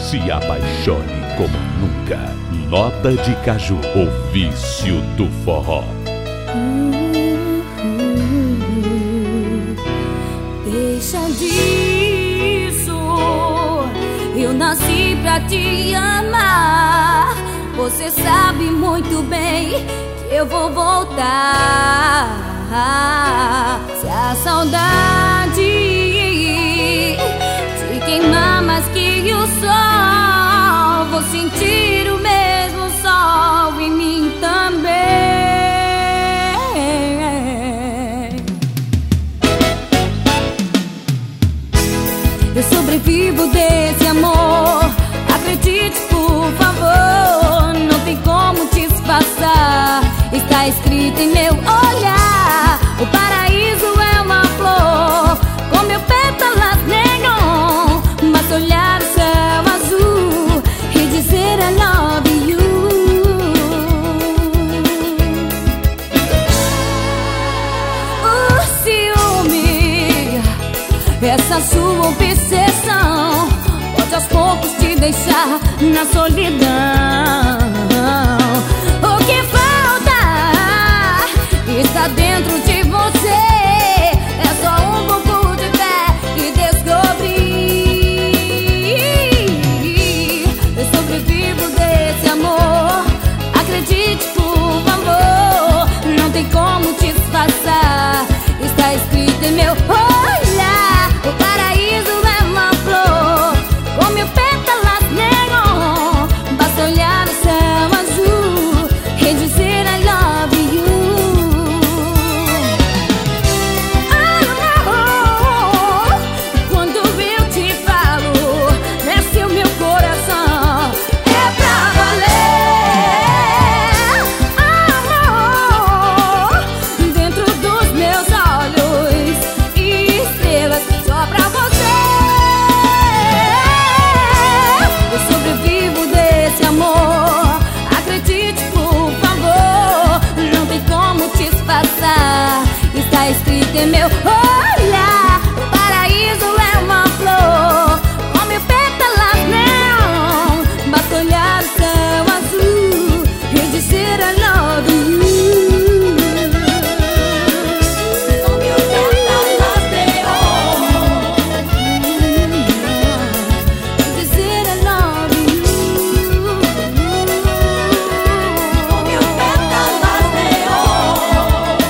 Se apaixone como nunca. Nota de Caju, o vício do forró. Deixa disso, eu nasci pra te amar. Você sabe muito bem que eu vou voltar. Se a saudade te queimar mais que o sol, vou sentir o mesmo sol em mim também. Eu sobrevivo desse amor, acredite por favor, não tem como te disfarçar, está escrito em meu olhar. O paraíso é uma flor, com mil pétalas neon, basta olhar o céu azul e dizer I love you. O ciúme, essa sua obsessão, pode aos poucos te deixar na solidão. O que falta está dentro de você, é só um pouco de fé e descobrir. Eu sobrevivo desse amor, acredite por favor, não tem como te disfarçar, está escrito em meu olhar. O paraíso é uma flor, com mil pétalas neon, basta olhar o céu azul e dizer I love you. Quando eu te falo, desce o meu coração, é pra valer. Amor, dentro dos meus olhos, estrelas só pra você. Eu sobrevivo desse amor, acredite por favor, não tem como te disfarçar, está escrito em meu olhar. O paraíso é uma flor, com mil pétalas neon, basta olhar o céu azul e dizer I love you. Com mil pétalas neon, e dizer I love you. Com mil pétalas neon,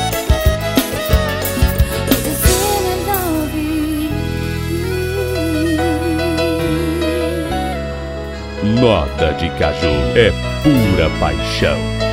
e dizer I love you. Nota de Caju é pura paixão.